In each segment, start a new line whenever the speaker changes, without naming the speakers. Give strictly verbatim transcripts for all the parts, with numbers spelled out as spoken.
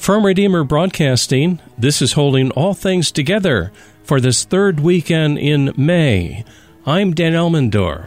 From Redeemer Broadcasting, this is Holding All Things Together for this third weekend in May. I'm Dan Elmendorf.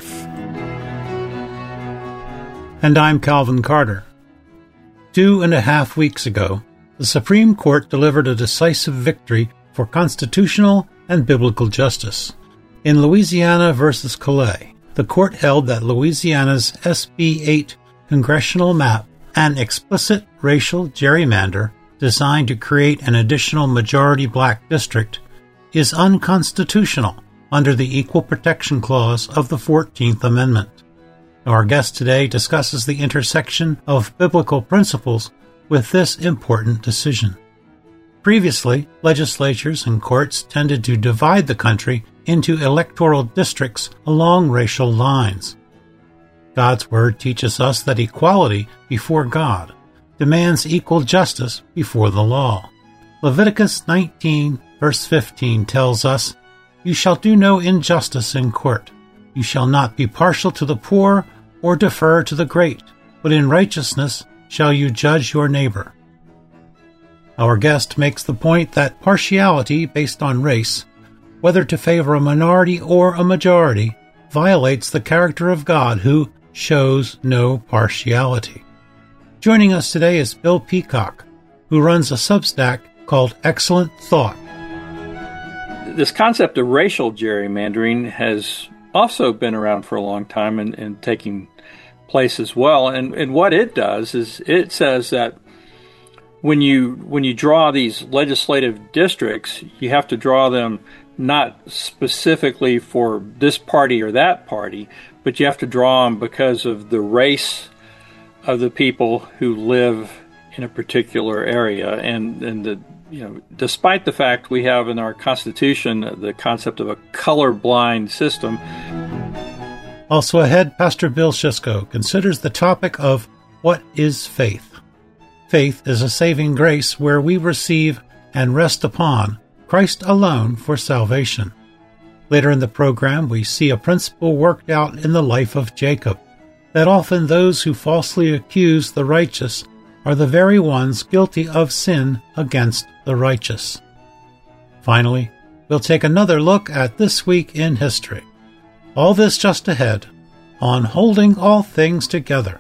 And I'm Calvin Carter. Two and a half weeks ago, the Supreme Court delivered a decisive victory for constitutional and biblical justice. In Louisiana versus Colley, the court held that Louisiana's S B eight congressional map, an explicit racial gerrymander designed to create an additional majority black district, is unconstitutional under the Equal Protection Clause of the fourteenth Amendment. Our guest today discusses the intersection of biblical principles with this important decision. Previously, legislatures and courts tended to divide the country into electoral districts along racial lines. God's Word teaches us that equality before God demands equal justice before the law. Leviticus nineteen, verse fifteen tells us, "You shall do no injustice in court. You shall not be partial to the poor or defer to the great, but in righteousness shall you judge your neighbor." Our guest makes the point that partiality based on race, whether to favor a minority or a majority, violates the character of God, who shows no partiality. Joining us today is Bill Peacock, who runs a Substack called Excellent Thought.
This concept of racial gerrymandering has also been around for a long time and, and taking place as well. And, and what it does is it says that when you when you draw these legislative districts, you have to draw them not specifically for this party or that party, but you have to draw them because of the race of the people who live in a particular area. And, and the, you know, despite the fact we have in our Constitution the concept of a colorblind system.
Also ahead, Pastor Bill Szyszko considers the topic of what is faith. Faith is a saving grace where we receive and rest upon Christ alone for salvation. Later in the program, we see a principle worked out in the life of Jacob, that often those who falsely accuse the righteous are the very ones guilty of sin against the righteous. Finally, we'll take another look at this week in history. All this just ahead on Holding All Things Together.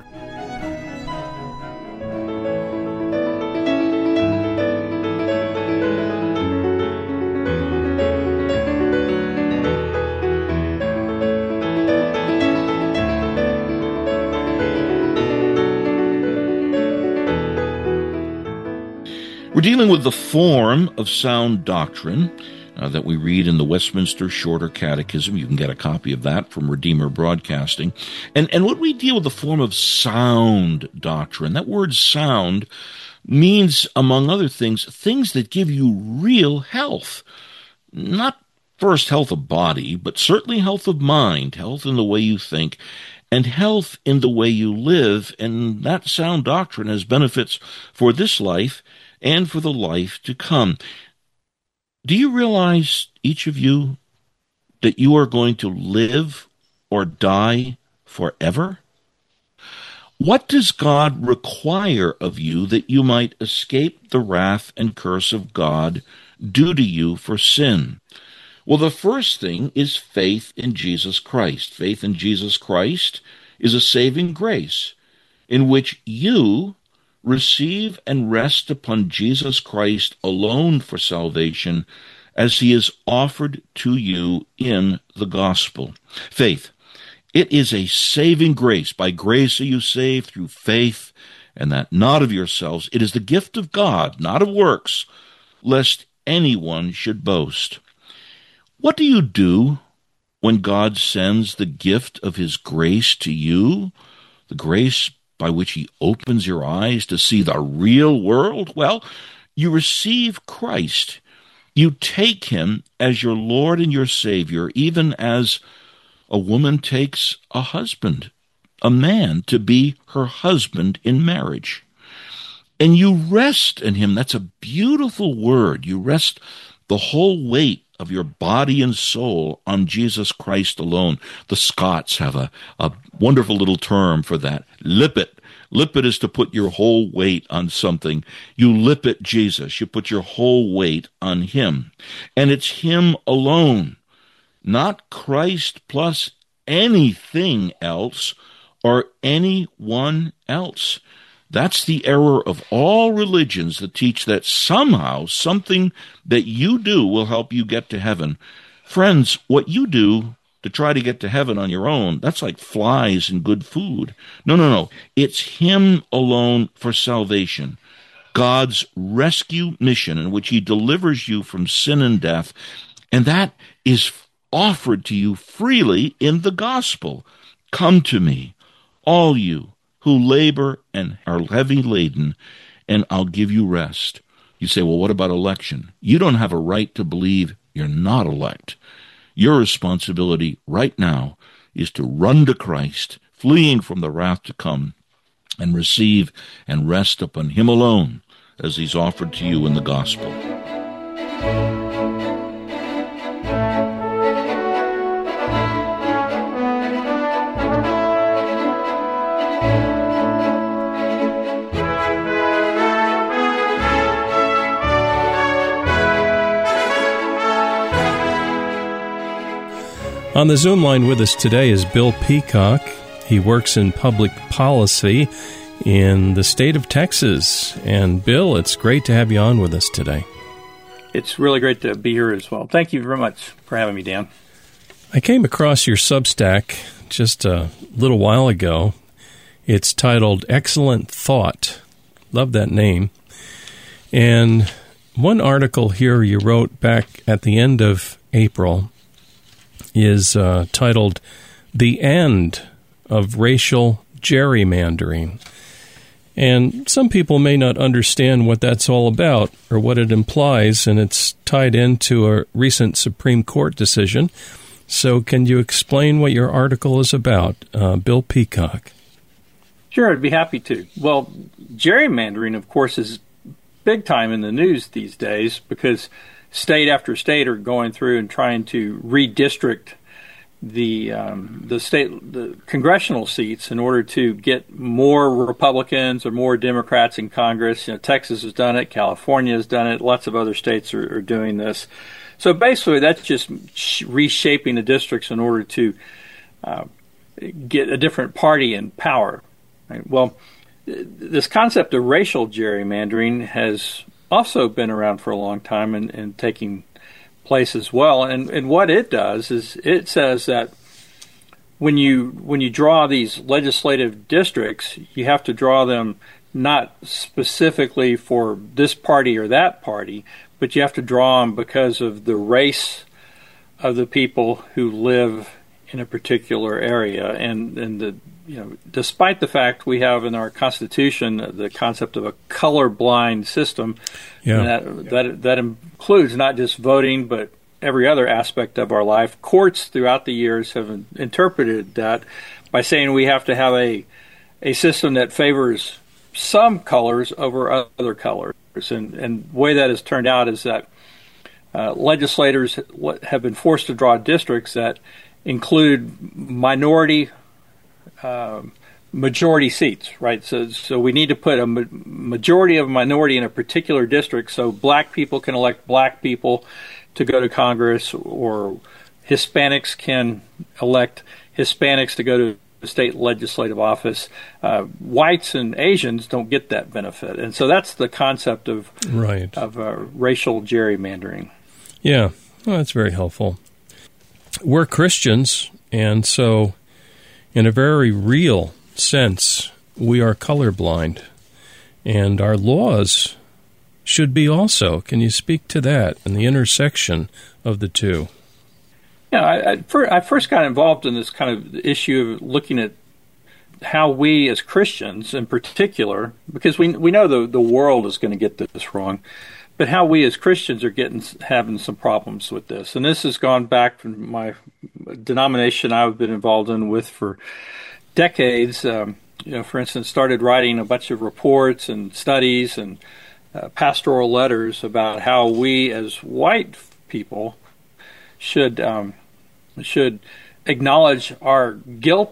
We're dealing with the form of sound doctrine uh, that we read in the Westminster Shorter Catechism. You can get a copy of that from Redeemer Broadcasting. And, and when we deal with the form of sound doctrine, that word sound means, among other things, things that give you real health. Not first health of body, but certainly health of mind, health in the way you think, and health in the way you live. And that sound doctrine has benefits for this life and for the life to come. Do you realize, each of you, that you are going to live or die forever? What does God require of you that you might escape the wrath and curse of God due to you for sin? Well, the first thing is faith in Jesus Christ. Faith in Jesus Christ is a saving grace in which you receive and rest upon Jesus Christ alone for salvation, as he is offered to you in the gospel. Faith, it is a saving grace. By grace are you saved through faith, and that not of yourselves. It is the gift of God, not of works, lest anyone should boast. What do you do when God sends the gift of his grace to you, the grace by which he opens your eyes to see the real world? Well, you receive Christ. You take him as your Lord and your Savior, even as a woman takes a husband, a man, to be her husband in marriage. And you rest in him. That's a beautiful word. You rest the whole weight of your body and soul on Jesus Christ alone. The Scots have a, a wonderful little term for that, lippet, Lip it is to put your whole weight on something. You lip it Jesus. You put your whole weight on him. And it's him alone, not Christ plus anything else or anyone else. That's the error of all religions that teach that somehow something that you do will help you get to heaven. Friends, what you do to try to get to heaven on your own, that's like flies in good food. No, no, no. It's him alone for salvation. God's rescue mission in which he delivers you from sin and death. And that is offered to you freely in the gospel. Come to me, all you who labor and are heavy laden, and I'll give you rest. You say, well, what about election? You don't have a right to believe you're not elect. Your responsibility right now is to run to Christ, fleeing from the wrath to come, and receive and rest upon him alone as he's offered to you in the gospel.
On the Zoom line with us today is Bill Peacock. He works in public policy in the state of Texas. And Bill, it's great to have you on with us today.
It's really great to be here as well. Thank you very much for having me, Dan.
I came across your Substack just a little while ago. It's titled Excellent Thought. Love that name. And one article here you wrote back at the end of April is uh, titled The End of Racial Gerrymandering. And some people may not understand what that's all about or what it implies, and it's tied into a recent Supreme Court decision. So can you explain what your article is about, uh, Bill Peacock?
Sure, I'd be happy to. Well, gerrymandering, of course, is big time in the news these days because state after state are going through and trying to redistrict the um, the state the congressional seats in order to get more Republicans or more Democrats in Congress. You know, Texas has done it, California has done it, lots of other states are, are doing this. So basically, that's just reshaping the districts in order to uh, get a different party in power. Right? Well, this concept of racial gerrymandering has also been around for a long time and, and taking place as well. And, and what it does is it says that when you when you draw these legislative districts, you have to draw them not specifically for this party or that party, but you have to draw them because of the race of the people who live in a particular area. And, and the you know, despite the fact we have in our Constitution the concept of a colorblind system,
yeah.
and that, that that includes not just voting but every other aspect of our life. Courts throughout the years have interpreted that by saying we have to have a a system that favors some colors over other colors. And, and the way that has turned out is that uh, legislators have been forced to draw districts that include minority Uh, majority seats, right? So, so we need to put a ma- majority of a minority in a particular district, so black people can elect black people to go to Congress, or Hispanics can elect Hispanics to go to the state legislative office. Uh, whites and Asians don't get that benefit, and so that's the concept of
right.
of uh, racial gerrymandering.
Yeah, well, that's very helpful. We're Christians, and so in a very real sense, we are colorblind, and our laws should be also. Can you speak to that and the intersection of the two?
Yeah, I, I, for, I first got involved in this kind of issue of looking at how we as Christians in particular, because we we know the, the world is going to get this wrong, but how we as Christians are getting having some problems with this. And this has gone back from my denomination I've been involved in with for decades. Um, you know, for instance, started writing a bunch of reports and studies and uh, pastoral letters about how we as white people should um, should acknowledge our guilt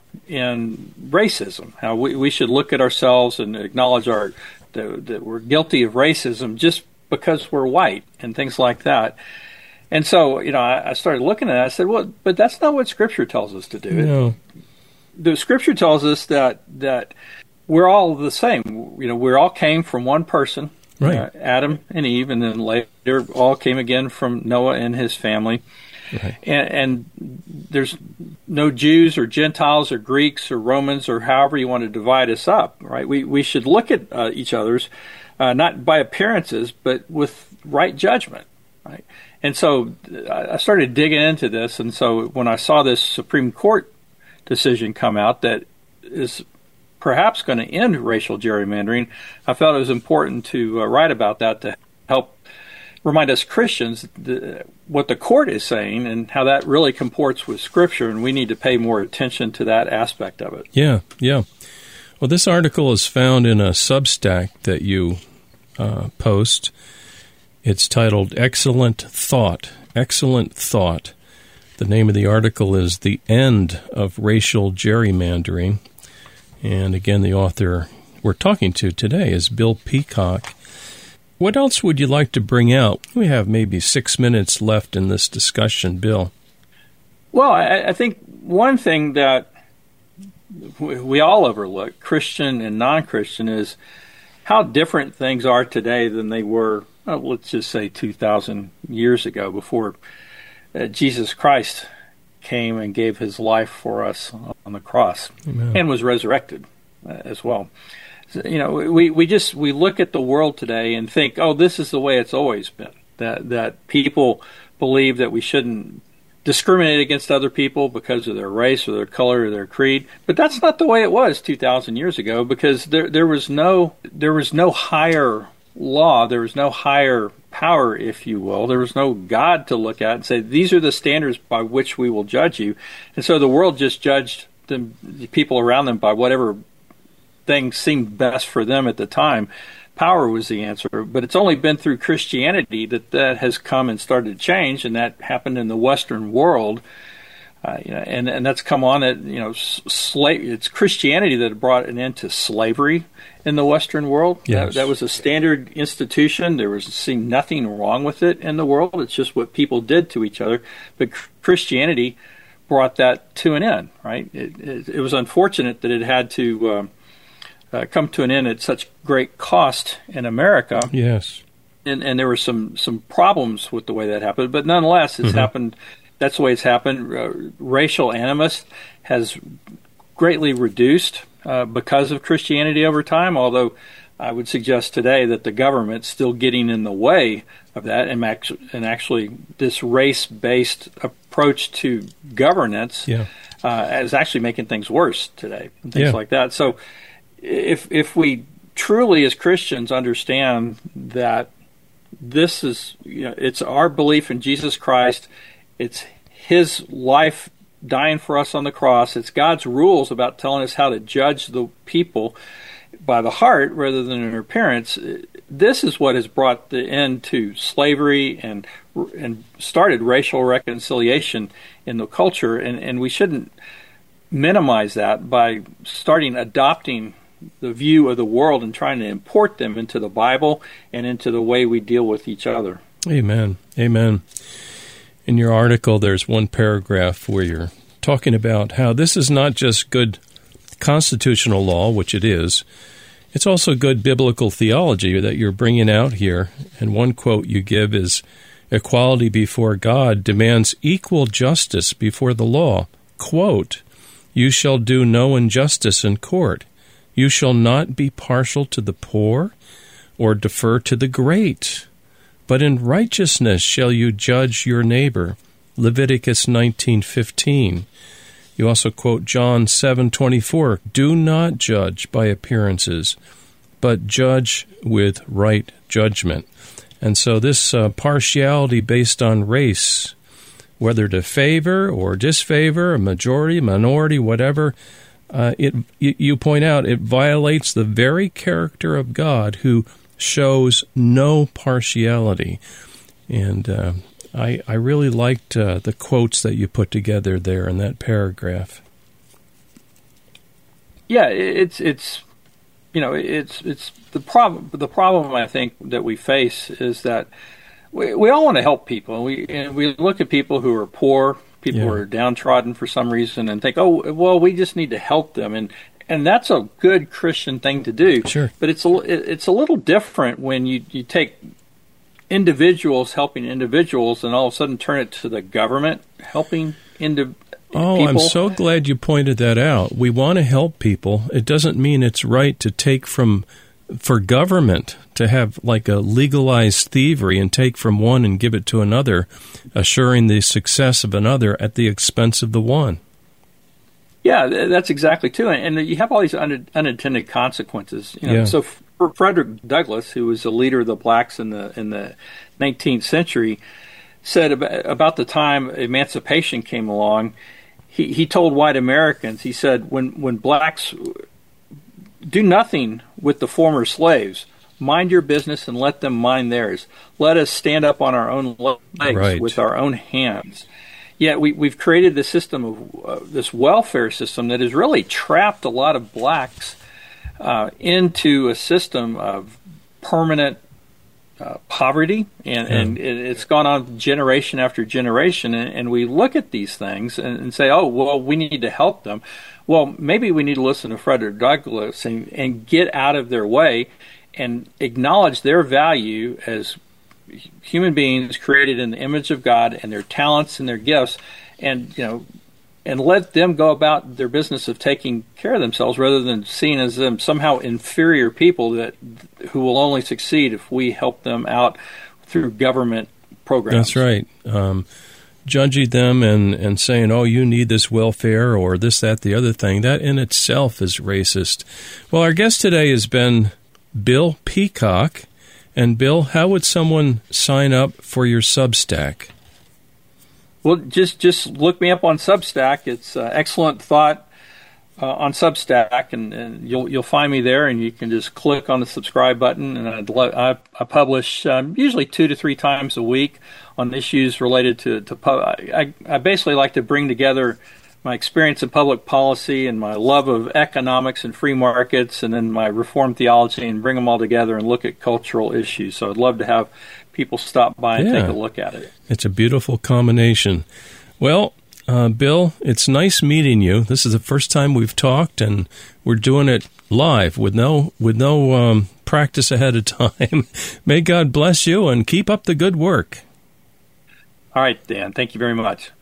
in racism, how we, we should look at ourselves and acknowledge our that, that we're guilty of racism just because we're white and things like that. And so, you know, I, I started looking at it. I said, well, but that's not what Scripture tells us to do.
No.
The Scripture tells us that that we're all the same. You know, we all came from one person,
right.
uh, Adam and Eve, and then later all came again from Noah and his family. Right. And, and there's no Jews or Gentiles or Greeks or Romans or however you want to divide us up, right? We we should look at uh, each other's, uh, not by appearances, but with right judgment, right? And so I started digging into this, and so when I saw this Supreme Court decision come out that is perhaps going to end racial gerrymandering, I felt it was important to uh, write about that to help remind us Christians the, what the court is saying and how that really comports with Scripture, and we need to pay more attention to that aspect of it.
Yeah, yeah. Well, this article is found in a Substack that you uh, post. It's titled Excellent Thought, Excellent Thought. The name of the article is The End of Racial Gerrymandering. And again, the author we're talking to today is Bill Peacock. What else would you like to bring out? We have maybe six minutes left in this discussion, Bill.
Well, I, I think one thing that we all overlook, Christian and non-Christian, is how different things are today than they were, well, let's just say two thousand years ago, before uh, Jesus Christ came and gave his life for us on the cross. Amen. And was resurrected uh, as well. You know, we, we just we look at the world today and think, oh, this is the way it's always been. That that people believe that we shouldn't discriminate against other people because of their race or their color or their creed. But that's not the way it was two thousand years ago, because there there was no there was no higher law, there was no higher power, if you will. There was no God to look at and say, these are the standards by which we will judge you. And so the world just judged them, the people around them by whatever things seemed best for them at the time. Power was the answer, but it's only been through Christianity that that has come and started to change, and that happened in the Western world. Uh, you know, and and that's come on that you know, slave. It's Christianity that brought an end to slavery in the Western world.
Yes.
That, that was a standard institution. There was seemed nothing wrong with it in the world. It's just what people did to each other. But Christianity brought that to an end. Right? It, it, it was unfortunate that it had to. Um, Uh, come to an end at such great cost in America.
Yes.
And and there were some, some problems with the way that happened. But nonetheless, it's mm-hmm. happened. That's the way it's happened. Uh, racial animus has greatly reduced uh, because of Christianity over time, although I would suggest today that the government's still getting in the way of that. And, act- and actually, this race-based approach to governance yeah. uh, is actually making things worse today, and things yeah. like that. So If if we truly as Christians understand that this is, you know, it's our belief in Jesus Christ, it's his life dying for us on the cross, it's God's rules about telling us how to judge the people by the heart rather than their appearance, this is what has brought the end to slavery and and started racial reconciliation in the culture, and, and we shouldn't minimize that by starting adopting the view of the world and trying to import them into the Bible and into the way we deal with each other.
Amen. Amen. In your article, there's one paragraph where you're talking about how this is not just good constitutional law, which it is, it's also good biblical theology that you're bringing out here. And one quote you give is, equality before God demands equal justice before the law. Quote, you shall do no injustice in court. You shall not be partial to the poor or defer to the great, but in righteousness shall you judge your neighbor. Leviticus nineteen fifteen. You also quote John seven twenty-four. Do not judge by appearances, but judge with right judgment. And so this uh, partiality based on race, whether to favor or disfavor, a majority, minority, whatever, Uh, it you, you point out it violates the very character of God, who shows no partiality. And uh, I I really liked uh, the quotes that you put together there in that paragraph.
yeah, it's it's you know it's it's the problem. The problem I think that we face is that we we all want to help people. We and we look at people who are poor, people
yeah.
who are downtrodden for some reason, and think, oh, well, we just need to help them, and and that's a good Christian thing to do.
Sure,
but it's a it's a little different when you you take individuals helping individuals, and all of a sudden turn it to the government helping individuals.
Oh,
people.
I'm so glad you pointed that out. We want to help people. It doesn't mean it's right to take from, for government to have like a legalized thievery and take from one and give it to another, assuring the success of another at the expense of the one.
Yeah, that's exactly too. And you have all these un- unintended consequences. You know,
yeah.
So for Frederick Douglass, who was a leader of the blacks in the in the nineteenth century, said about, about the time emancipation came along, He, he told white Americans, he said, when, when blacks do nothing with the former slaves, mind your business and let them mind theirs. Let us stand up on our own legs
right.
with our own hands. Yet we, we've created this system of uh, this welfare system that has really trapped a lot of blacks uh, into a system of permanent Uh, poverty, and,
yeah.
and it, it's gone on generation after generation, and, and we look at these things and, and say, oh, well, we need to help them. Well, maybe we need to listen to Frederick Douglass and, and get out of their way and acknowledge their value as human beings created in the image of God and their talents and their gifts, and, you know, and let them go about their business of taking care of themselves rather than seen as them somehow inferior people that who will only succeed if we help them out through government programs.
That's right. Um, judging them and, and saying, oh, you need this welfare or this, that, the other thing, that in itself is racist. Well, our guest today has been Bill Peacock. And Bill, how would someone sign up for your Substack?
Well, just just look me up on Substack. It's uh, Excellent Thought uh, on Substack, and, and you'll you'll find me there. And you can just click on the subscribe button. And I'd lo- I, I publish um, usually two to three times a week on issues related to to. Pu- I I basically like to bring together my experience in public policy and my love of economics and free markets, and then my Reformed theology, and bring them all together and look at cultural issues. So I'd love to have people stop by and
yeah.
take a look at it.
It's a beautiful combination. Well, uh, Bill, it's nice meeting you. This is the first time we've talked, and we're doing it live with no with no um, practice ahead of time. May God bless you and keep up the good work.
All right, Dan. Thank you very much.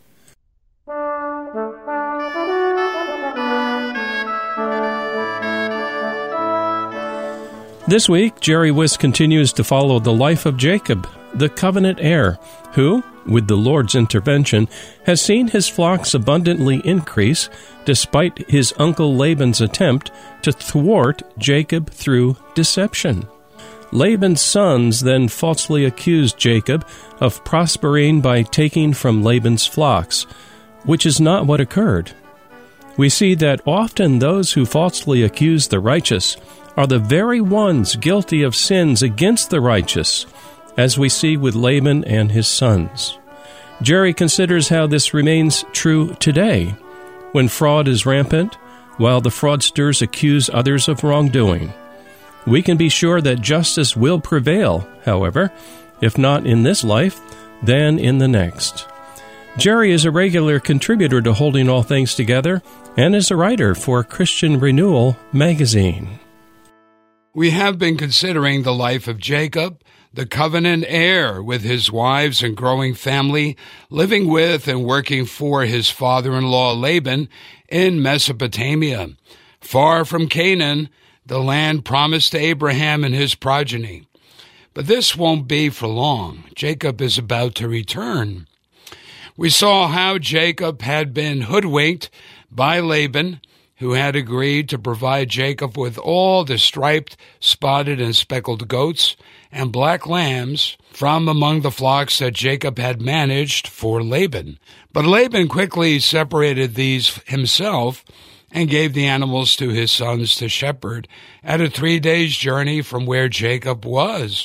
This week, Jerry Wiss continues to follow the life of Jacob, the covenant heir, who, with the Lord's intervention, has seen his flocks abundantly increase despite his uncle Laban's attempt to thwart Jacob through deception. Laban's sons then falsely accused Jacob of prospering by taking from Laban's flocks, which is not what occurred. We see that often those who falsely accuse the righteous are the very ones guilty of sins against the righteous, as we see with Laban and his sons. Jerry considers how this remains true today, when fraud is rampant, while the fraudsters accuse others of wrongdoing. We can be sure that justice will prevail, however, if not in this life, then in the next. Jerry is a regular contributor to Holding All Things Together and is a writer for Christian Renewal magazine.
We have been considering the life of Jacob, the covenant heir, with his wives and growing family, living with and working for his father-in-law Laban in Mesopotamia, far from Canaan, the land promised to Abraham and his progeny. But this won't be for long. Jacob is about to return. We saw how Jacob had been hoodwinked by Laban, who had agreed to provide Jacob with all the striped, spotted, and speckled goats and black lambs from among the flocks that Jacob had managed for Laban. But Laban quickly separated these himself and gave the animals to his sons to shepherd at a three days' journey from where Jacob was.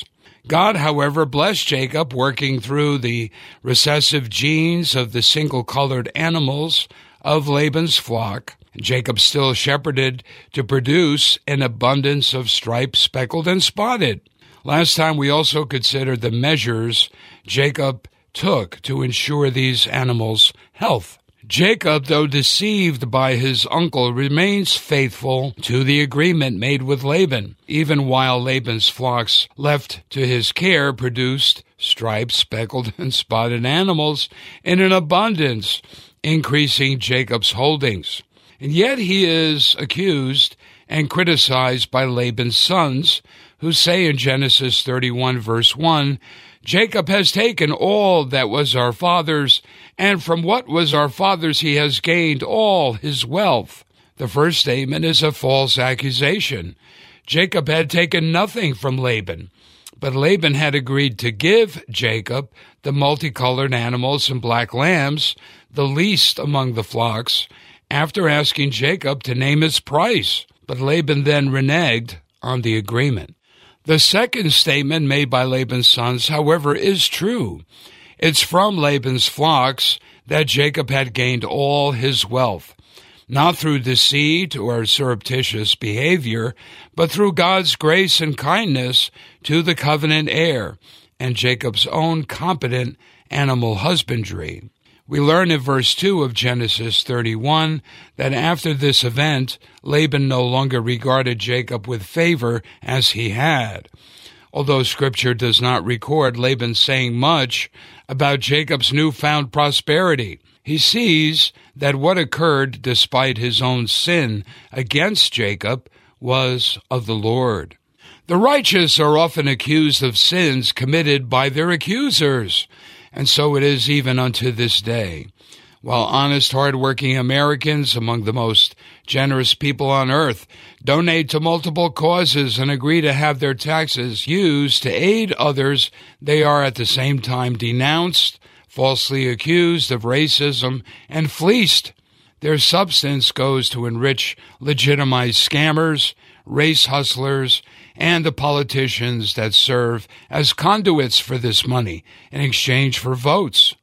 God, however, blessed Jacob, working through the recessive genes of the single-colored animals of Laban's flock. Jacob still shepherded to produce an abundance of striped, speckled, and spotted. Last time we also considered the measures Jacob took to ensure these animals' health. Jacob, though deceived by his uncle, remains faithful to the agreement made with Laban, even while Laban's flocks left to his care produced striped, speckled, and spotted animals in an abundance, increasing Jacob's holdings. And yet he is accused and criticized by Laban's sons, who say in Genesis thirty-one, verse one, Jacob has taken all that was our father's, and from what was our father's he has gained all his wealth. The first statement is a false accusation. Jacob had taken nothing from Laban, but Laban had agreed to give Jacob the multicolored animals and black lambs, the least among the flocks, after asking Jacob to name its price. But Laban then reneged on the agreement. The second statement made by Laban's sons, however, is true. It's from Laban's flocks that Jacob had gained all his wealth, not through deceit or surreptitious behavior, but through God's grace and kindness to the covenant heir and Jacob's own competent animal husbandry. We learn in verse two of Genesis thirty-one that after this event, Laban no longer regarded Jacob with favor as he had. Although Scripture does not record Laban saying much about Jacob's newfound prosperity, he sees that what occurred despite his own sin against Jacob was of the Lord. The righteous are often accused of sins committed by their accusers, and so it is even unto this day. While honest, hard-working Americans, among the most generous people on earth, donate to multiple causes and agree to have their taxes used to aid others, they are at the same time denounced, falsely accused of racism, and fleeced. Their substance goes to enrich legitimized scammers, race hustlers, and the politicians that serve as conduits for this money in exchange for votes.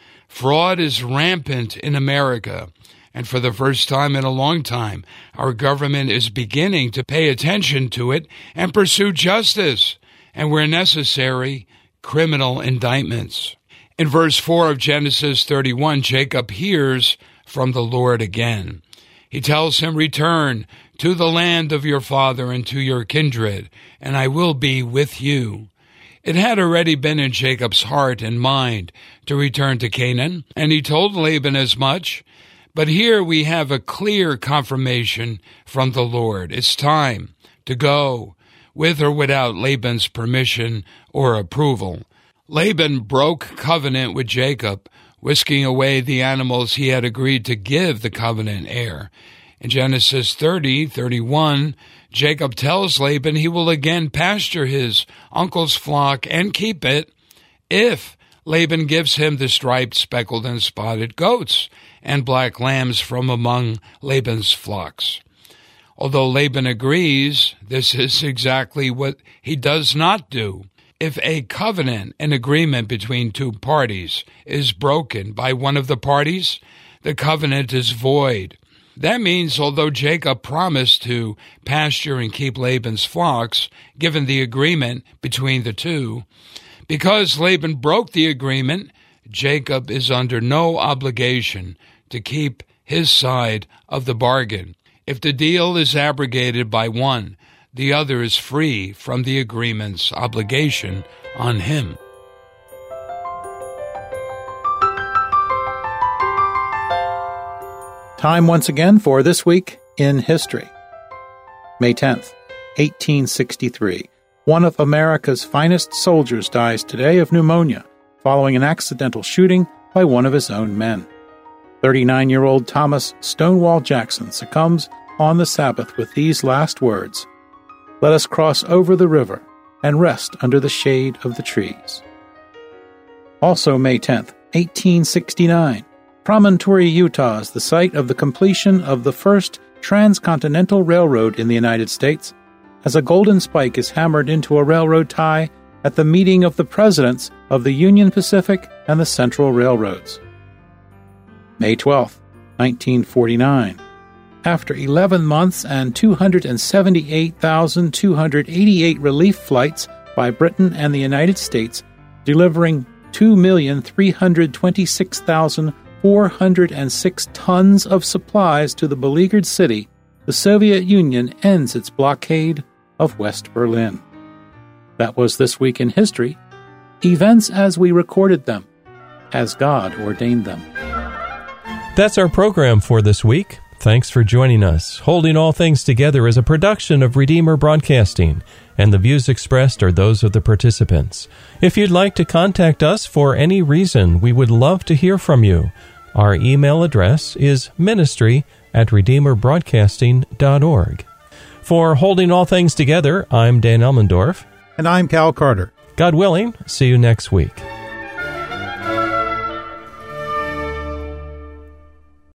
Fraud is rampant in America, and for the first time in a long time, our government is beginning to pay attention to it and pursue justice, and where necessary, criminal indictments. In verse four of Genesis thirty-one, Jacob hears from the Lord again. He tells him, "Return to the land of your father and to your kindred, and I will be with you." It had already been in Jacob's heart and mind to return to Canaan, and he told Laban as much. But here we have a clear confirmation from the Lord. It's time to go, with or without Laban's permission or approval. Laban broke covenant with Jacob, whisking away the animals he had agreed to give the covenant heir. In Genesis thirty, thirty-one, Jacob tells Laban he will again pasture his uncle's flock and keep it if Laban gives him the striped, speckled, and spotted goats and black lambs from among Laban's flocks. Although Laban agrees, this is exactly what he does not do. If a covenant, an agreement between two parties, is broken by one of the parties, the covenant is void. That means although Jacob promised to pasture and keep Laban's flocks, given the agreement between the two, because Laban broke the agreement, Jacob is under no obligation to keep his side of the bargain. If the deal is abrogated by one, the other is free from the agreement's obligation on him.
Time once again for This Week in History. May tenth, eighteen sixty-three. One of America's finest soldiers dies today of pneumonia following an accidental shooting by one of his own men. thirty-nine-year-old Thomas Stonewall Jackson succumbs on the Sabbath with these last words, "Let us cross over the river and rest under the shade of the trees." Also May tenth, eighteen sixty-nine. Promontory, Utah is the site of the completion of the first transcontinental railroad in the United States. As a golden spike is hammered into a railroad tie, at the meeting of the presidents of the Union Pacific and the Central Railroads. May twelfth, nineteen forty-nine. After eleven months and two hundred seventy-eight thousand two hundred eighty-eight relief flights by Britain and the United States, delivering two million three hundred twenty-six thousand four hundred six tons of supplies to the beleaguered city, the Soviet Union ends its blockade of West Berlin. That was This Week in History, events as we recorded them, as God ordained them.
That's our program for this week. Thanks for joining us. Holding All Things Together is a production of Redeemer Broadcasting, and the views expressed are those of the participants. If you'd like to contact us for any reason, we would love to hear from you. Our email address is ministry at redeemer broadcasting dot org. For Holding All Things Together, I'm Dan Elmendorf.
And I'm Cal Carter.
God willing, see you next week.